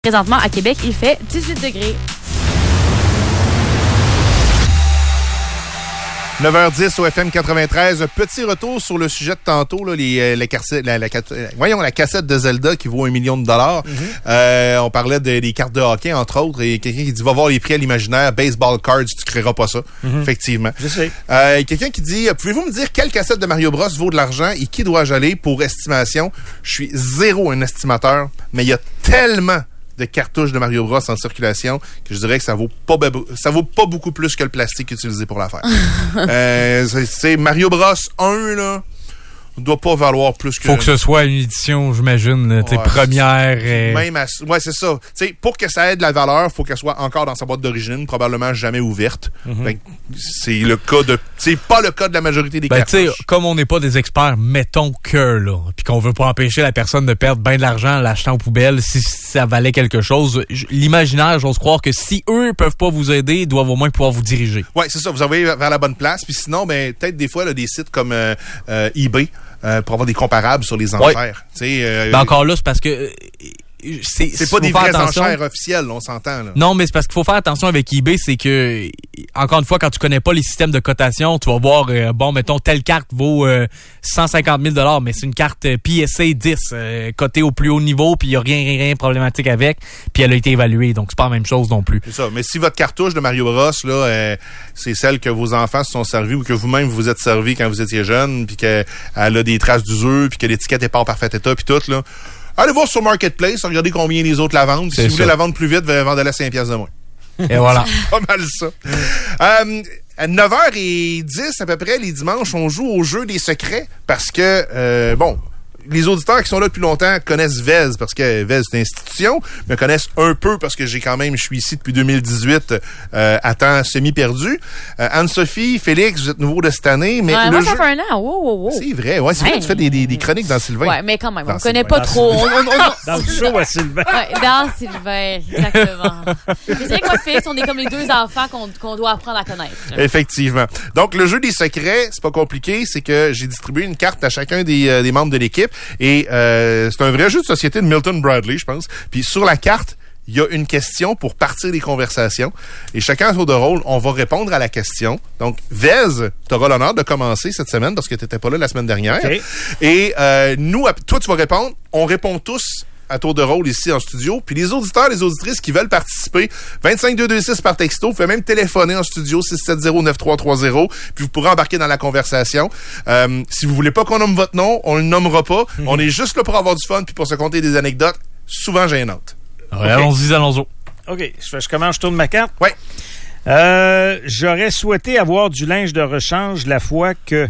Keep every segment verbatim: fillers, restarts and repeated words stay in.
Présentement, à Québec, il fait dix-huit degrés. neuf heures dix au F M quatre-vingt-treize. Un petit retour sur le sujet de tantôt, là, les, les cassette, la, la, voyons, la cassette de Zelda qui vaut un million de dollars. Mm-hmm. Euh, on parlait de, des cartes de hockey, entre autres, et quelqu'un qui dit va voir les prix à l'imaginaire, baseball cards, tu créeras pas ça. Mm-hmm. Effectivement. Je sais. Euh, quelqu'un qui dit pouvez-vous me dire quelle cassette de Mario Bros vaut de l'argent et qui dois-je aller pour estimation? Je suis zéro un estimateur, mais il y a tellement de cartouches de Mario Bros en circulation que je dirais que ça vaut pas ça vaut pas beaucoup plus que le plastique utilisé pour la faire. euh, c'est, c'est Mario Bros un, là, doit pas valoir plus que... Faut que ce soit une édition, j'imagine, tes ouais, premières... Et... Même à... Ouais, c'est ça. T'sais, pour que ça ait de la valeur, faut qu'elle soit encore dans sa boîte d'origine, probablement jamais ouverte. Mm-hmm. Ben, c'est le cas de... C'est pas le cas de la majorité des ben, cartouches. Comme on n'est pas des experts, mettons que, là, puis qu'on veut pas empêcher la personne de perdre bien de l'argent en l'achetant aux poubelles si ça valait quelque chose. L'imaginaire, j'ose croire que si eux peuvent pas vous aider, ils doivent au moins pouvoir vous diriger. Ouais, c'est ça. Vous envoyez vers la bonne place. Puis sinon, ben, peut-être des fois, là, des sites comme euh, euh, eBay, Euh, pour avoir des comparables sur les enchères. Ouais. Euh, ben encore là, c'est parce que... Euh, c'est c'est pas des vraies enchères officielles, on s'entend. Là. Non, mais c'est parce qu'il faut faire attention avec eBay, c'est que, encore une fois, quand tu connais pas les systèmes de cotation, tu vas voir, euh, bon, mettons, telle carte vaut euh, cent cinquante mille dollars, mais c'est une carte P S A dix, euh, cotée au plus haut niveau, puis il y a rien, rien, rien problématique avec, puis elle a été évaluée, donc c'est pas la même chose non plus. C'est ça, mais si votre cartouche de Mario Bros, là, euh, c'est celle que vos enfants se sont servis ou que vous-même vous êtes servi quand vous étiez jeune, puis qu'elle a des traces d'usure, puis que l'étiquette est pas en parfait état, puis tout, là, allez voir sur Marketplace, regardez combien les autres la vendent. Si vous voulez la vendre plus vite, vendez-la à cinq piastres de moins. Et voilà. C'est pas mal ça. euh, à neuf heures dix, à peu près, les dimanches, on joue au jeu des secrets parce que, euh, bon, les auditeurs qui sont là depuis longtemps connaissent Vez parce que Vez, c'est une institution, me connaissent un peu parce que j'ai quand même, je suis ici depuis deux mille dix-huit euh, à temps semi-perdu. Euh, Anne-Sophie, Félix, vous êtes nouveaux de cette année. Mais ouais, le moi, jeu... ça fait un an. Wow, wow, wow. C'est vrai, ouais, c'est ouais. vrai, tu fais des, des, des chroniques dans Sylvain. Ouais, mais quand même, dans on ne connaît Sylvain. pas trop. On, on, on, dans le show à Sylvain. Ouais, dans Sylvain, exactement. C'est vrai que moi, Félix, on est comme les deux enfants qu'on, qu'on doit apprendre à connaître. Là. Effectivement. Donc, le jeu des secrets, c'est pas compliqué, c'est que j'ai distribué une carte à chacun des, euh, des membres de l'équipe et euh, Euh, c'est un vrai jeu de société de Milton Bradley, je pense. Puis sur la carte, il y a une question pour partir des conversations. Et chacun à tour de rôle, on va répondre à la question. Donc, Vez, tu auras l'honneur de commencer cette semaine parce que tu n'étais pas là la semaine dernière. Okay. Et euh, nous, toi, tu vas répondre. On répond tous à tour de rôle ici en studio. Puis les auditeurs, les auditrices qui veulent participer, vingt-cinq deux deux six par texto, vous pouvez même téléphoner en studio six sept zéro neuf trois trois zéro, puis vous pourrez embarquer dans la conversation. Euh, si vous voulez pas qu'on nomme votre nom, on le nommera pas. Mm-hmm. On est juste là pour avoir du fun puis pour se conter des anecdotes, souvent gênantes. Ouais, okay. Allons-y, allons-y. OK, je, je commence, je tourne ma carte. Oui. Euh, j'aurais souhaité avoir du linge de rechange la fois que...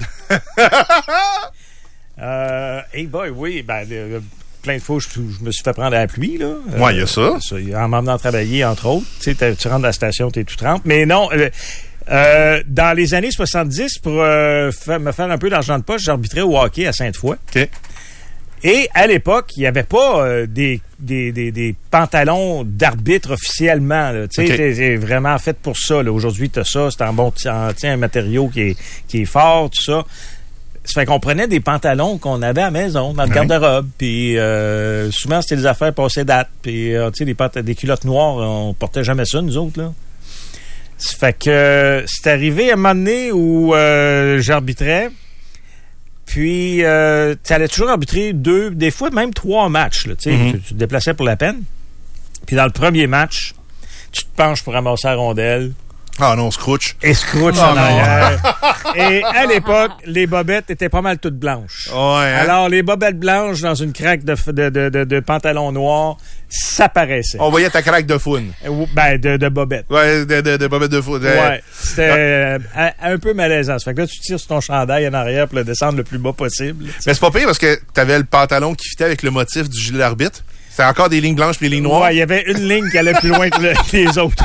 euh, hey boy, oui, ben... Euh, plein de fois, je, je me suis fait prendre à la pluie, là. Ouais, il y a ça. ça. En m'emmenant travailler, entre autres. Tu sais, tu rentres à la station, t'es tout trempe. Mais non, euh, euh, dans les années soixante-dix, pour euh, fa- me faire un peu d'argent de poche, j'arbitrais au hockey à Sainte-Foy. OK. Et à l'époque, il n'y avait pas euh, des, des, des, des pantalons d'arbitre officiellement. Tu sais, okay. c'est vraiment fait pour ça. Là. Aujourd'hui, tu as ça, c'est un bon en, un matériau qui est, qui est fort, tout ça. Ça fait qu'on prenait des pantalons qu'on avait à la maison, dans le ouais. garde-robe. Puis euh, souvent, c'était des affaires passées date. Puis, euh, tu sais, des, pant- des culottes noires, on portait jamais ça, nous autres, là. Ça fait que euh, c'est arrivé à un moment donné où euh, j'arbitrais. Puis, euh, tu allais toujours arbitrer deux, des fois même trois matchs, là. Tu sais, mm-hmm. tu, tu te déplaçais pour la peine. Puis, dans le premier match, tu te penches pour ramasser la rondelle. Ah non, Scrooge. Et Scrooge oh, en arrière. Et à l'époque, les bobettes étaient pas mal toutes blanches. Ouais, hein? Alors, les bobettes blanches dans une craque de, de, de, de, de pantalon noir, ça paraissait. On voyait ta craque de foune. Ben, de, de bobettes. Ouais, de, de, de bobettes de foune. Ouais. C'était ah. un, un peu malaisant. Ça fait que là, tu tires sur ton chandail en arrière pour le descendre le plus bas possible. Mais c'est pas pire parce que t'avais le pantalon qui fitait avec le motif du gilet d'arbitre. C'était encore des lignes blanches puis des lignes noires. Ouais, il y avait une ligne qui allait plus loin que, le, que les autres.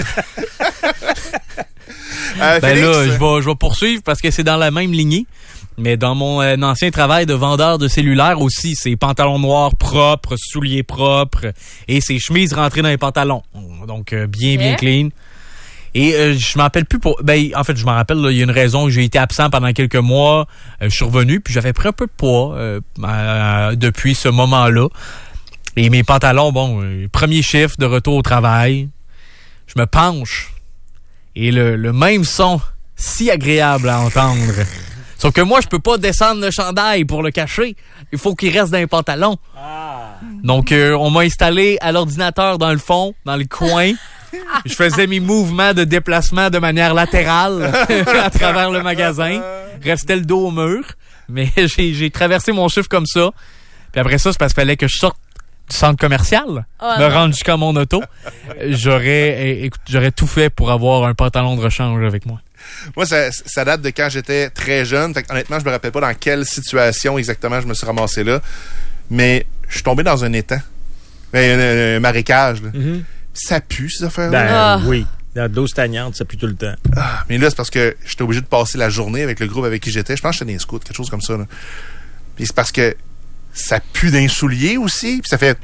Euh, ben Félix, là, je vais, je vais poursuivre parce que c'est dans la même lignée. Mais dans mon euh, ancien travail de vendeur de cellulaire aussi, c'est pantalons noirs propres, souliers propres et ses chemises rentrées dans les pantalons. Donc, euh, bien, yeah. bien clean. Et euh, je m'en rappelle plus pour... Ben, en fait, je m'en rappelle, il y a une raison. J'ai été absent pendant quelques mois. Euh, je suis revenu, puis j'avais pris un peu de poids euh, euh, depuis ce moment-là. Et mes pantalons, bon, euh, premier chiffre de retour au travail, je me penche et le, le même son si agréable à entendre. Sauf que moi, je peux pas descendre le chandail pour le cacher. Il faut qu'il reste dans les pantalons. Ah. Donc, euh, on m'a installé à l'ordinateur dans le fond, dans le coin. Je faisais mes mouvements de déplacement de manière latérale à travers le magasin. Restait le dos au mur. Mais j'ai, j'ai traversé mon chiffre comme ça. Puis après ça, c'est parce qu'il fallait que je sorte du centre commercial, oh, me rendre jusqu'à mon auto. J'aurais, écoute, j'aurais tout fait pour avoir un pantalon de rechange avec moi. Moi, ça, ça date de quand j'étais très jeune. Fait que, honnêtement, je me rappelle pas dans quelle situation exactement je me suis ramassé là. Mais je suis tombé dans un étang. Un, un, un marécage. Là. Mm-hmm. Ça pue, ces affaires-là. Ben ah. oui. Dans de l'eau stagnante, ça pue tout le temps. Ah, mais là, c'est parce que j'étais obligé de passer la journée avec le groupe avec qui j'étais. Je pense que j'étais dans les scouts, quelque chose comme ça. Là. Puis c'est parce que ça pue d'un soulier aussi. Puis ça fait...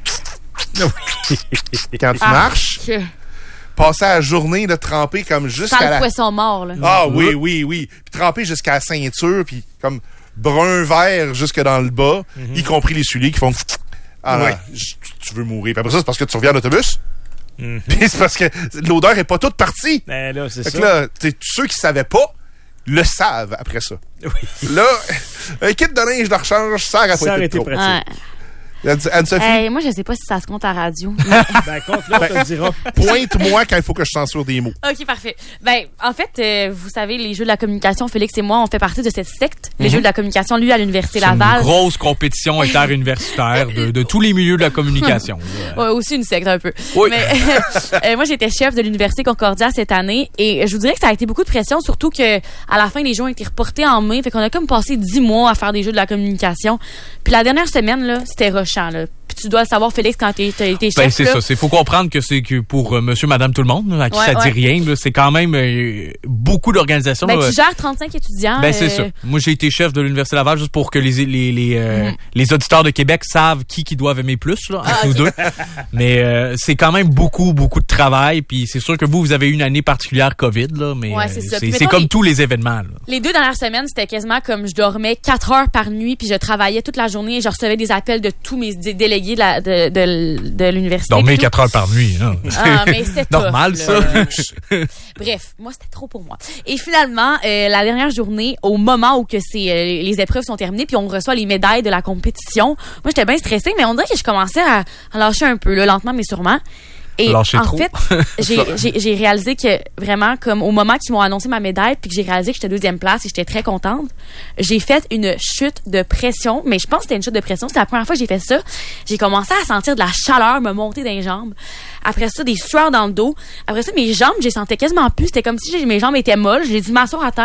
Quand tu ah, marches... Que... Passer la journée de tremper comme jusqu'à sans le la... poisson mort, là. Ah oui, oui, oui. Puis tremper jusqu'à la ceinture, puis comme brun-vert jusque dans le bas, mm-hmm. y compris les souliers qui font... Ah oui. Là, tu veux mourir. Puis après ça, c'est parce que tu reviens en autobus. Mm-hmm. Puis c'est parce que l'odeur est pas toute partie. Ben là, c'est fait ça. Que là, ceux qui savaient pas, le savent après ça. Oui. Là, un kit de linge de rechange, ça aurait pas été pratique. Ouais. Anne-Sophie? Hey, moi, je sais pas si ça se compte à radio. ben, compte-le, on te le dira. Pointe-moi quand il faut que je censure des mots. OK, parfait. Ben, en fait, euh, vous savez, les Jeux de la communication, Félix et moi, on fait partie de cette secte. Les mm-hmm. Jeux de la communication, lui, à l'Université C'est Laval. Une grosse compétition interuniversitaire de, de tous les milieux de la communication. Ouais, aussi une secte, un peu. Oui. Mais euh, moi, j'étais chef de l'Université Concordia cette année et je vous dirais que ça a été beaucoup de pression, surtout que à la fin, les Jeux ont été reportés en mai. Fait qu'on a comme passé dix mois à faire des Jeux de la communication. Puis la dernière semaine, là, c'était rushant, là. Puis tu dois le savoir, Félix, quand tu as été chef. Ben, c'est là. ça. Il faut comprendre que c'est que pour euh, monsieur, madame, tout le monde, à qui ouais, ça ouais. dit rien, là, c'est quand même euh, beaucoup d'organisations. Ben, là. tu gères trente-cinq étudiants. Ben, c'est euh... ça. Moi, j'ai été chef de l'Université Laval juste pour que les les les, euh, mm. les auditeurs de Québec savent qui qui doivent aimer plus, là, entre ah, nous okay. deux. Mais euh, c'est quand même beaucoup, beaucoup de travail. Puis c'est sûr que vous, vous avez eu une année particulière COVID, là, mais ouais, c'est, euh, ça. c'est, c'est comme les, tous les événements. Là. Les deux dernières semaines, c'était quasiment comme je dormais quatre heures par nuit, puis je travaillais toute la journée et je recevais des appels de tous mes d- délégués de, la, de, de, de l'université. Dormir quatre heures par nuit. Hein. Ah, mais c'était normal, tough, ça. Bref, moi, c'était trop pour moi. Et finalement, euh, la dernière journée, au moment où que c'est, euh, les épreuves sont terminées, puis on reçoit les médailles de la compétition, moi, j'étais bien stressée, mais on dirait que je commençais à, à lâcher un peu, là, lentement mais sûrement. Et Lâcher en trop. fait, j'ai, j'ai, j'ai réalisé que vraiment, comme au moment qu'ils m'ont annoncé ma médaille, puis que j'ai réalisé que j'étais deuxième place et j'étais très contente, j'ai fait une chute de pression. Mais je pense que c'était une chute de pression. C'est la première fois que j'ai fait ça. J'ai commencé à sentir de la chaleur me monter dans les jambes. Après ça, des sueurs dans le dos. Après ça, mes jambes, je les sentais quasiment plus. C'était comme si mes jambes étaient molles. J'ai dû m'asseoir à terre.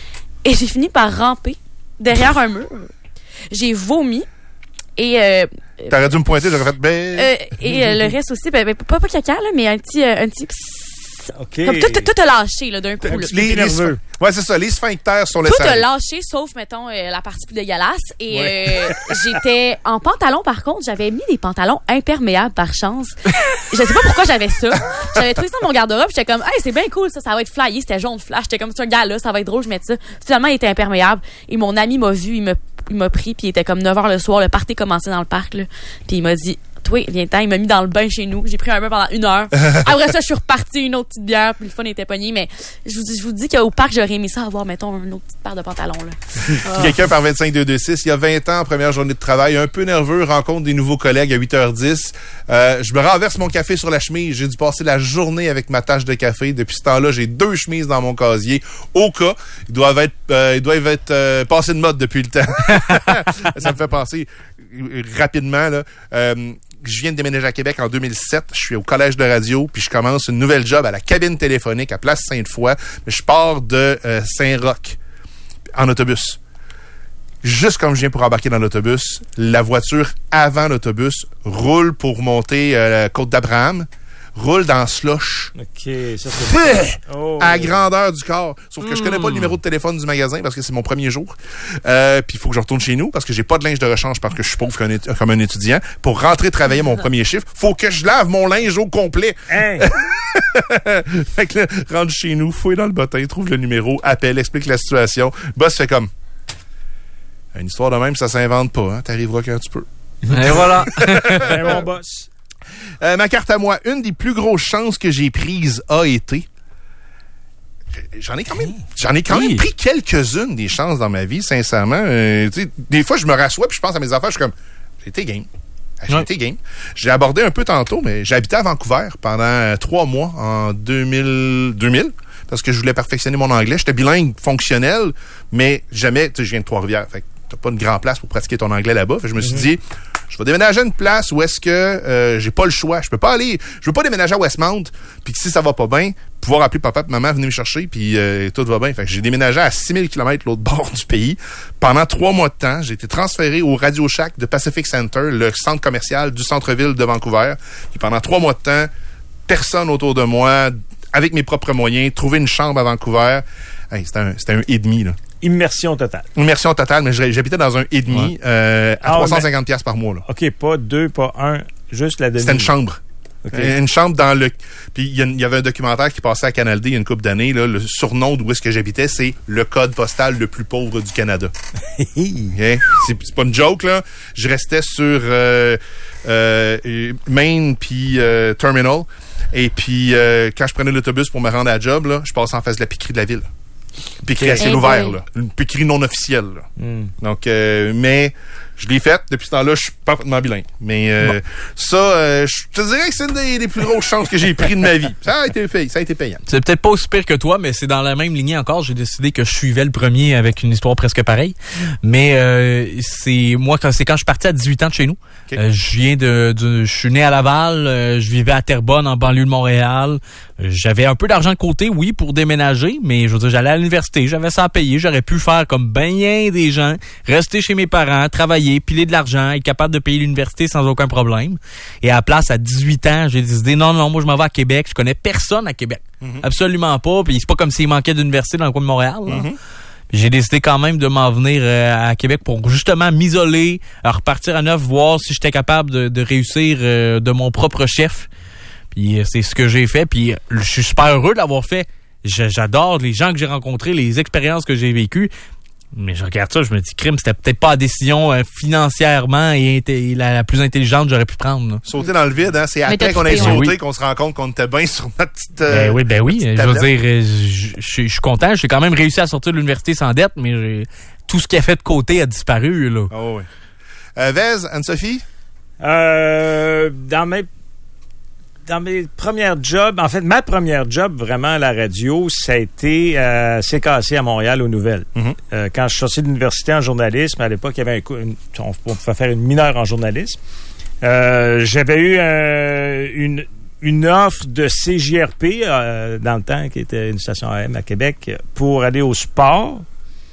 Et j'ai fini par ramper derrière un mur. J'ai vomi. Et euh, t'aurais dû me pointer, j'aurais fait ben. Euh, et euh, le reste aussi, ben, ben, pas pas caca là, mais un petit, euh, un petit. Okay. Comme tout, tout, tout a lâché là d'un coup. Là. Les, les, ouais, c'est ça. Les sphincters sont laissés. Tout a lâché, sauf mettons euh, la partie plus dégueulasse. Et ouais. euh, j'étais en pantalon. Par contre, j'avais mis des pantalons imperméables par chance. Je sais pas pourquoi j'avais ça. J'avais trouvé ça dans mon garde-robe. J'étais comme, hey, c'est bien cool ça, ça va être flyé. C'était jaune flash. J'étais comme, c'est un gars là, ça va être drôle, je mets ça. Finalement, il était imperméable. Et mon ami m'a vu, il m'a il m'a pris, puis il était comme neuf heures le soir, le party commençait dans le parc, là. Puis il m'a dit, toi, viens-t'en, il m'a mis dans le bain chez nous. J'ai pris un bain pendant une heure. Après ça, je suis repartie, une autre petite bière, puis le fun était pogné. Mais je vous dis, je vous dis qu'au parc, j'aurais aimé ça avoir, mettons, une autre petite paire de pantalons, là. Ah. Quelqu'un par vingt-cinq deux vingt-six, il y a vingt ans, première journée de travail, un peu nerveux, rencontre des nouveaux collègues à huit heures dix. Euh, je me renverse mon café sur la chemise. J'ai dû passer la journée avec ma tache de café. Depuis ce temps-là, j'ai deux chemises dans mon casier. Au cas, ils doivent être, euh, ils doivent être euh, passés de mode depuis le temps. Ça me fait penser rapidement, là. Euh, je viens de déménager à Québec en deux mille sept. Je suis au collège de radio, puis je commence une nouvelle job à la cabine téléphonique à Place Sainte-Foy. Mais je pars de euh, Saint-Roch en autobus. Juste comme je viens pour embarquer dans l'autobus, la voiture avant l'autobus roule pour monter euh, Côte d'Abraham, roule dans slush. OK, ça c'est... Oh. À la grandeur du corps. Sauf que mm. je connais pas le numéro de téléphone du magasin parce que c'est mon premier jour. Euh, puis il faut que je retourne chez nous parce que j'ai pas de linge de rechange parce que je suis pauvre comme un, comme un étudiant. Pour rentrer travailler mon premier chiffre, faut que je lave mon linge au complet. Hein? Fait que là, rentre chez nous, fouille dans le bottin, trouve le numéro, appelle, explique la situation. Boss fait comme... Une histoire de même, ça s'invente pas, hein. T'arriveras quand tu peux. Et voilà. C'est mon boss. Euh, ma carte à moi, une des plus grosses chances que j'ai prises a été... J'en ai quand même, j'en ai quand oui. même pris quelques-unes des chances dans ma vie, sincèrement. Euh, tu sais, des fois, je me rassois puis je pense à mes affaires, je suis comme, j'ai été game. J'ai ouais. été game. J'ai abordé un peu tantôt, mais j'ai habité à Vancouver pendant euh, trois mois en deux mille, deux mille parce que je voulais perfectionner mon anglais. J'étais bilingue fonctionnel, mais jamais, tu sais, je viens de Trois-Rivières. Fait que t'as pas une grande place pour pratiquer ton anglais là-bas. Fait que je me suis mm-hmm. dit, je vais déménager à une place où est-ce que euh, j'ai pas le choix. Je peux pas aller, je veux pas déménager à Westmount, puis que si ça va pas bien, pouvoir appeler papa et maman, venez me chercher, puis euh, tout va bien. Fait que j'ai déménagé à six mille kilomètres l'autre bord du pays. Pendant trois mois de temps, j'ai été transféré au Radio Shack de Pacific Center, le centre commercial du centre-ville de Vancouver. Puis pendant trois mois de temps, personne autour de moi, avec mes propres moyens, trouver une chambre à Vancouver. Hey, c'était un, c'était un et demi, là. Immersion totale. Immersion totale, mais j'habitais dans un et demi ouais. euh, à ah, trois cent cinquante dollars par mois. Là. OK, pas deux, pas un, juste la demi. C'était une chambre. Okay. Une chambre dans le... Puis il y, y avait un documentaire qui passait à Canal D il y a une couple d'années. Là, le surnom d'où est-ce que j'habitais, c'est le code postal le plus pauvre du Canada. Okay? C'est, c'est pas une joke, là. Je restais sur euh, euh, Main puis euh, Terminal. Et puis, euh, quand je prenais l'autobus pour me rendre à la job, là, je passais en face de la piquerie de la ville. Piquerie à ciel ouvert, là. Une piquerie non officielle. Là. Mm. Donc, euh, mais je l'ai faite. Depuis ce temps-là, je suis parfaitement bilingue. Mais euh, bon. ça, euh, je te dirais que c'est une des, des plus grosses chances que j'ai pris de ma vie. Ça a été fait, ça a été payant. C'est peut-être pas aussi pire que toi, mais c'est dans la même lignée encore. J'ai décidé que je suivais le premier avec une histoire presque pareille. Mais euh, c'est moi, quand, c'est quand je suis parti à dix-huit ans de chez nous. Okay. Euh, je viens de, de, je suis né à Laval. Euh, je vivais à Terrebonne, en banlieue de Montréal. Euh, j'avais un peu d'argent de côté, oui, pour déménager, mais je veux dire, j'allais à l'université, j'avais ça à payer. J'aurais pu faire comme bien des gens, rester chez mes parents, travailler, piler de l'argent, être capable de payer l'université sans aucun problème. Et à la place, à dix-huit ans, j'ai décidé, non, non, moi, je m'en vais à Québec. Je connais personne à Québec. Mm-hmm. Absolument pas. Puis c'est pas comme s'il manquait d'université dans le coin de Montréal. Mm-hmm. J'ai décidé quand même de m'en venir euh, à Québec pour justement m'isoler, euh, repartir à neuf, voir si j'étais capable de, de réussir euh, de mon propre chef. Puis euh, c'est ce que j'ai fait. Puis je suis super heureux de l'avoir fait. J'adore les gens que j'ai rencontrés, les expériences que j'ai vécues. Mais je regarde ça, je me dis, crime, c'était peut-être pas la décision euh, financièrement et, et la, la plus intelligente que j'aurais pu prendre. Là. Sauter dans le vide, hein? C'est après qu'on ait sauté oui. qu'on se rend compte qu'on était bien sur notre petite... Euh, ben oui, ben oui. Je veux dire, je, je, je suis content. J'ai quand même réussi à sortir de l'université sans dette, mais j'ai, tout ce qui a fait de côté a disparu. Là. Oh oui. Euh, Vez, Anne-Sophie? Euh, dans mes... Dans mes premières jobs, en fait, ma première job vraiment à la radio, ça a été euh, C K C à Montréal aux Nouvelles. Mm-hmm. Euh, quand je suis sorti de l'université en journalisme, à l'époque, il y avait un coup, une, on pouvait faire une mineure en journalisme. Euh, j'avais eu euh, une, une offre de C J R P euh, dans le temps, qui était une station A M à Québec, pour aller au sport,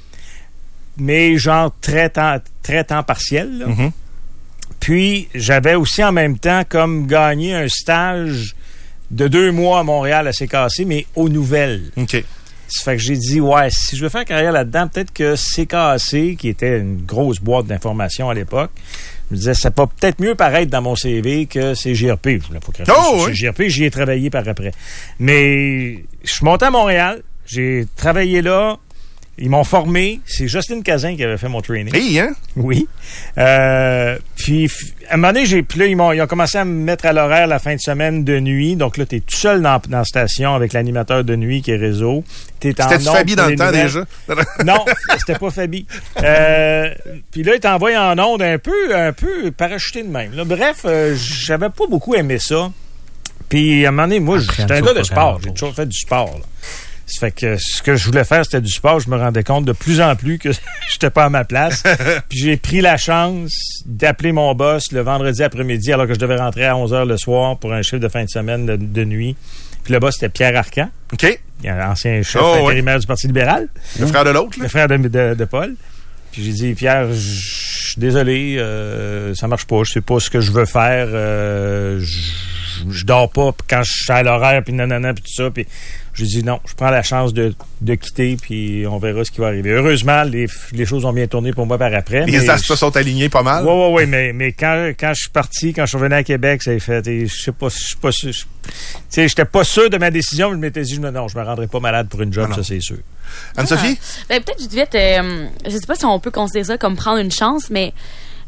mais genre très temps, très temps partiel. Là. Mm-hmm. Puis, j'avais aussi en même temps comme gagné un stage de deux mois à Montréal à C K C, mais aux Nouvelles. OK. Ça fait que j'ai dit, ouais, si je veux faire carrière là-dedans, peut-être que C K C, qui était une grosse boîte d'information à l'époque, je me disais, ça peut peut-être mieux paraître dans mon C V que C J R P. Je voulais pas cracher oh, sur oui. C J R P, j'y ai travaillé par après. Mais je suis monté à Montréal, j'ai travaillé là. Ils m'ont formé. C'est Jocelyne Cazin qui avait fait mon training. Hey, hein? Oui. Euh, puis, à un moment donné, j'ai, puis là, ils, m'ont, ils ont commencé à me mettre à l'horaire la fin de semaine de nuit. Donc là, t'es tout seul dans, dans la station avec l'animateur de nuit qui est réseau. T'es en C'était-tu Fabi dans le temps nouvelles. Déjà? Non, c'était pas Fabi. Euh, puis là, il t'envoie en onde un peu, un peu parachuté de même. Là, bref, euh, j'avais pas beaucoup aimé ça. Puis, à un moment donné, moi, Après, j'étais un gars de sport. J'ai toujours fait du sport, là. Ça fait que ce que je voulais faire, c'était du sport. Je me rendais compte de plus en plus que j'étais pas à ma place. Puis j'ai pris la chance d'appeler mon boss le vendredi après-midi alors que je devais rentrer à onze heures le soir pour un chiffre de fin de semaine de, de nuit. Puis le boss, c'était Pierre Arcan. OK. Ancien chef oh, intérimaire ouais. du Parti libéral. Le frère de l'autre, là? Le frère de, de, de Paul. Puis j'ai dit, Pierre, je suis désolé, euh, ça marche pas. Je sais pas ce que je veux faire. Euh, je dors pas quand je suis à l'horaire, puis nanana, puis tout ça. Puis j'ai dit non, je prends la chance de, de quitter, puis on verra ce qui va arriver. Heureusement, les, les choses ont bien tourné pour moi par après. Les astres sont alignés pas mal. Oui, oui, oui, mais, mais quand, quand je suis parti, quand je suis revenu à Québec, ça a fait, je sais pas, je suis pas sûr. Tu sais, j'étais pas sûr de ma décision, mais je m'étais dit, je me, non, je me rendrai pas malade pour une job, non, non. Ça c'est sûr. Anne-Sophie? Ah, ben, peut-être vite vite, euh, je sais pas si on peut considérer ça comme prendre une chance, mais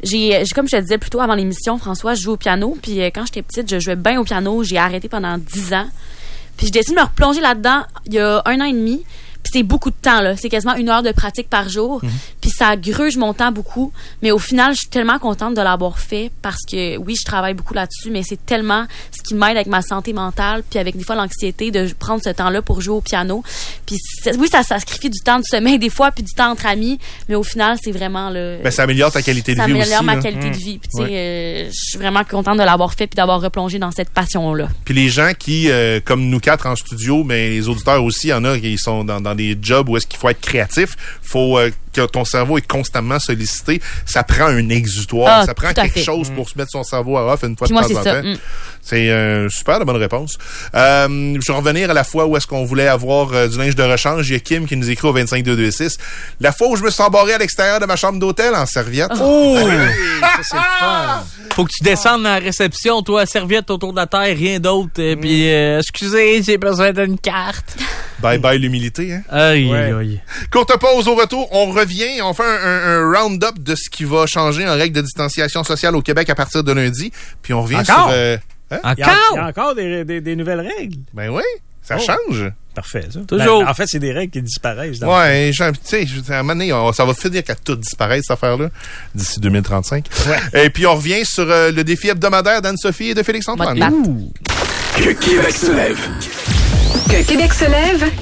j'ai, j'ai comme je te disais plus tôt avant l'émission, François, je joue au piano. Puis euh, quand j'étais petite, je jouais bien au piano. J'ai arrêté pendant dix ans. Puis j'ai décidé de me replonger là-dedans il y a un an et demi. Puis c'est beaucoup de temps, là. C'est quasiment une heure de pratique par jour. Mm-hmm. Puis ça gruge mon temps beaucoup. Mais au final, je suis tellement contente de l'avoir fait parce que, oui, je travaille beaucoup là-dessus, mais c'est tellement ce qui m'aide avec ma santé mentale puis avec des fois l'anxiété de prendre ce temps-là pour jouer au piano. Puis oui, ça sacrifie du temps de sommeil des fois puis du temps entre amis, mais au final, c'est vraiment le... Ben, ça améliore ta qualité de vie aussi. Ça améliore ma là. qualité mmh. de vie. Puis tu sais, ouais. euh, je suis vraiment contente de l'avoir fait puis d'avoir replongé dans cette passion-là. Puis les gens qui, euh, comme nous quatre en studio, mais les auditeurs aussi, il y en a qui sont dans, dans des jobs où est-ce qu'il faut être créatif, faut euh, que ton cerveau est constamment sollicité. Ça prend un exutoire, ah, ça prend quelque fait. chose mmh. pour se mettre son cerveau à off une fois Puis de moi, temps en c'est temps. Mmh. C'est euh, super de bonne réponse. Euh, je vais revenir à la fois où est-ce qu'on voulait avoir euh, du linge de rechange. Il y a Kim qui nous écrit au vingt-cinq deux deux six. La fois où je me suis embarré à l'extérieur de ma chambre d'hôtel en serviette. Oh! Ça, c'est le fun. Faut que tu descendes dans la réception, toi, serviette autour de la terre, rien d'autre. Mm. Puis, euh, excusez, j'ai besoin d'une carte. Bye bye l'humilité, hein? Aïe, ouais. aïe. Courte pause au retour. On revient, on fait un, un, un round-up de ce qui va changer en règle de distanciation sociale au Québec à partir de lundi. Puis on revient Encore? sur... Euh, hein? Il y a, il y a encore des, des, des nouvelles règles. Ben oui, ça oh. change. Parfait, ça. Toujours. Ben, en fait, c'est des règles qui disparaissent. Dans ouais, tu sais, à un moment donné, on, ça va finir qu'à tout disparaître, cette affaire-là, d'ici deux mille trente-cinq. Ouais. Et puis, on revient sur euh, le défi hebdomadaire d'Anne-Sophie et de Félix-Antoine. Que Québec se lève. Que Québec se lève.